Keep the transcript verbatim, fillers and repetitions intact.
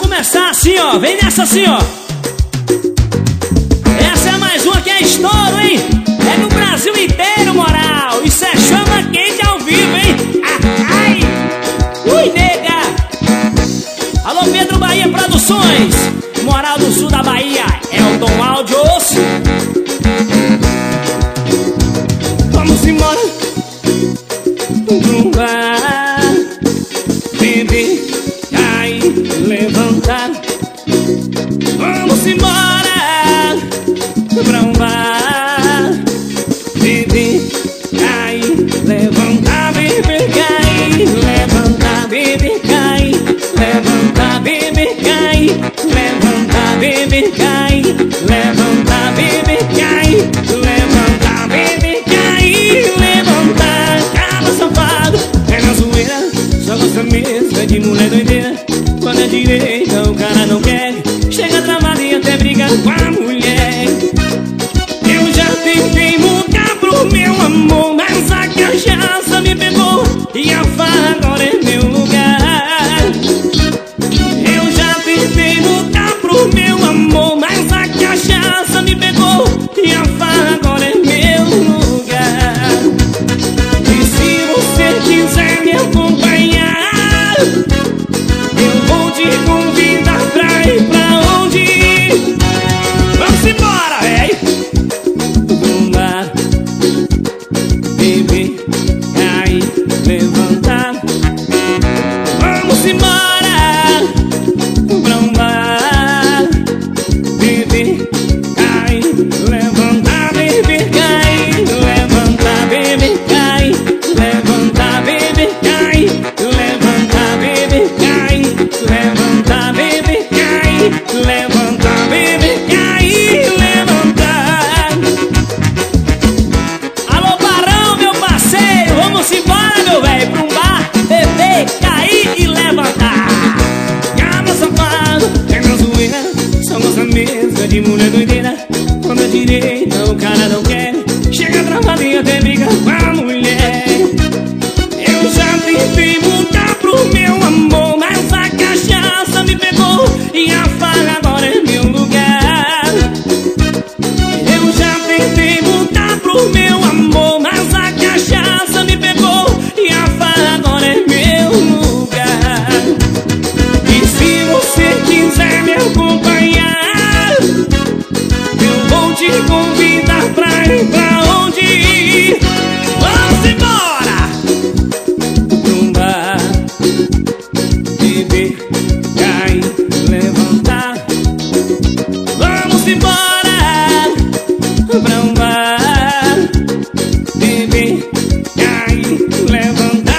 começar assim, ó. Vem nessa assim, ó. Essa é mais uma que é estouro, hein? É no Brasil inteiro, moral. Isso é chama quente ao vivo, hein? Ah, ai! Ui, nega! Alô, Pedro Bahia Produções. Moral do sul da Bahia. Elton Áudios. Vamos embora pro bar. Beber, cair, levantar. Vamos embora pra um bar. Beber, cair, levantar. Beber, cair, levantar. Beber, cair, levantar. Beber, cair, levantar. Beber, cair, levantar. Beber, cair, levantar. Beber, cair, levantar. Caba safado, é na zoeira. Só gosta mesmo é de mulher doideira. Quando é direita o cara não quer. Chega travado e até briga com a mulher. Eu já tentei mudar pro meu amor, mas a cachaça me pegou e a farra agora é meu lugar. Eu já tentei mudar pro meu amor, mas a cachaça me pegou e a farra agora é meu lugar. E se você quiser me acompanhar, eu vou te convidar pra ir pra onde ir. Vamos embora, véi! Fumar, beber, cair, levantar. Vamos embora pra um bar. Beber, cair, levantar. Beber, cair, levantar. Beber, cair, levantar. Beber, cair, levantar. Beber, cair, levantar. Beber, cair, levantar. Beber, cair, levantar. Alô, Barão, meu parceiro, vamos embora, meu velho, pra um bar, beber, cair e levantar. Caba safado, é na zoeira. Só gosta mesmo é de mulher doideira. Quando é direita o cara não quer. Chega travado e até briga com a mulher. Eu já tentei mudar pro meu amor, mas a cachaça me pegou e a farra agora é meu lugar. Eu já tentei mudar pro meu amor, mas a cachaça me pegou e a farra agora é meu lugar. E se você quiser me acompanhar, eu vou te convidar pra ir pra onde ir. Vamos embora pra um bar. Beber, cair, levantar. Vamos embora pra um bar. Beber, cair, levantar.